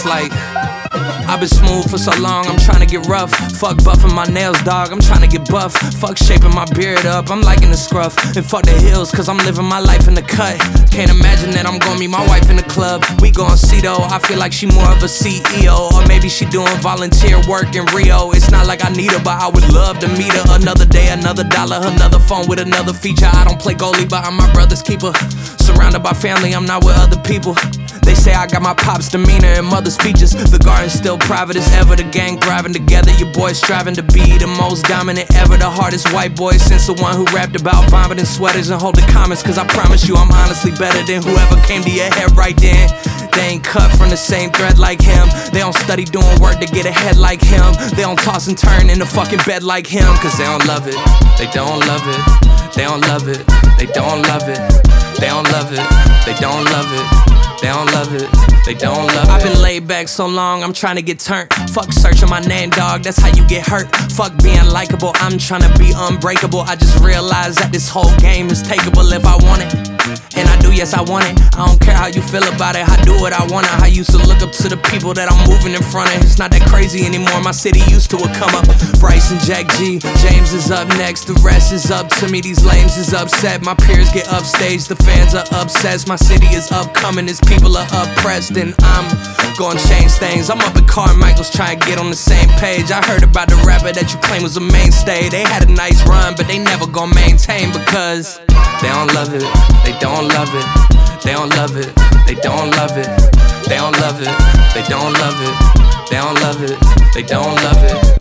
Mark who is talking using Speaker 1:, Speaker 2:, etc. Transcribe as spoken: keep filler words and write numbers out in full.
Speaker 1: like I've been smooth for so long, I'm tryna get rough. Fuck buffing my nails, dog, I'm tryna get buff. Fuck shaping my beard up, I'm liking the scruff. And fuck the hills, cause I'm living my life in the cut. Can't imagine that I'm gonna meet my wife in the club. We gon' see though, I feel like she more of a C E O. Or maybe she doing volunteer work in Rio. It's not like I need her, but I would love to meet her. Another day, another dollar, another phone with another feature. I don't play goalie, but I'm my brother's keeper. Surrounded by family, I'm not with other people. They say I got my pop's demeanor and mother's features. The garden's still private as ever, the gang thriving together. Your boys striving to be the most dominant ever. The hardest white boy since the one who rapped about vomiting sweaters and holding comments. Cause I promise you I'm honestly better than whoever came to your head right then. They ain't cut from the same thread like him. They don't study doing work to get ahead like him. They don't toss and turn in the fucking bed like him. Cause they don't love it, they don't love it. They don't love it, they don't love it. They don't love it, they don't love it. They don't love it, they don't love it. I've been laid back so long, I'm tryna get turned. Fuck searching my name, dog, that's how you get hurt. Fuck being likable, I'm tryna be unbreakable. I just realized that this whole game is takeable if I want it. And I do, yes I want it. I don't care how you feel about it, I do what I want it. I used to look up to the people that I'm moving in front of. It's not that crazy anymore, my city used to a come up. Bryce and Jack G, James is up next. The rest is up to me, these lames is upset. My peers get upstage, the fans are obsessed. My city is upcoming, its people are oppressed. And I'm gonna change things. I'm up at Carmichael's trying to get on the same page. I heard about the rapper that you claim was a mainstay. They had a nice run, but they never gonna maintain. Because they don't love it, they don't love it. They don't love it, they don't love it. They don't love it, they don't love it. They don't love it, they don't love it.